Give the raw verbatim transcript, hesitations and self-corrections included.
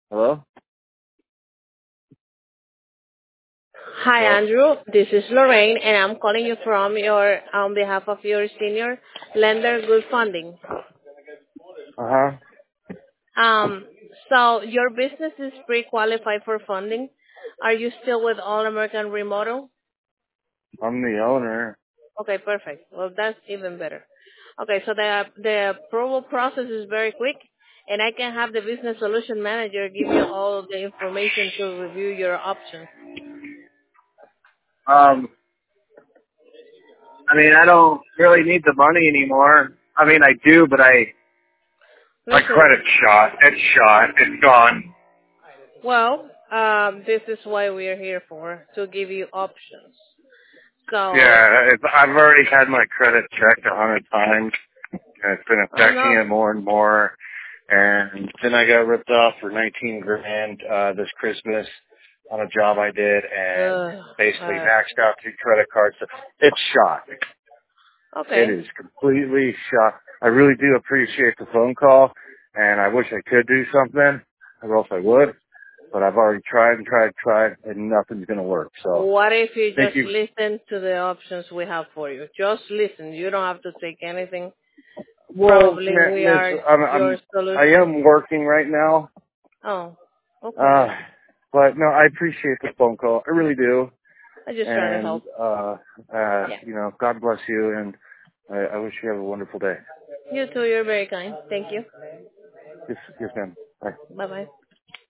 Hello? Hi, Hello? Andrew. This is Lorraine, and I'm calling you from your on behalf of your senior lender, Good Funding. Uh-huh. Um, so your business is pre-qualified for funding. Are you still with All American Remodel? I'm the owner. Okay, perfect. Well, that's even better. Okay, so the the approval process is very quick, and I can have the business solution manager give you all the information to review your options. Um, I mean, I don't really need the money anymore. I mean, I do, but I, my Listen, credit's shot. It's shot. It's gone. well, um, this is why we are here for, to give you options. So, Yeah, it's, I've already had my credit checked a hundred times, and it's been oh affecting no. it more and more. And then I got ripped off for nineteen grand uh, this Christmas on a job I did, and Ugh, basically uh, maxed out two credit cards. So it's shot. It okay. is completely shot. I really do appreciate the phone call, and I wish I could do something, or else I would. But I've already tried and tried and tried, and nothing's going to work. So What if you thank just you. listen to the options we have for you? Just listen. You don't have to take anything. Well, Probably ma- we miss, are I'm, your I'm, I solution. am working right now. Oh, okay. Uh, but no, I appreciate the phone call. I really do. I just trying to And, help. uh, uh, Yeah. you know, God bless you, and I, I wish you have a wonderful day. You too. You're very kind. Thank you. Yes, yes, ma'am. Bye. Bye bye.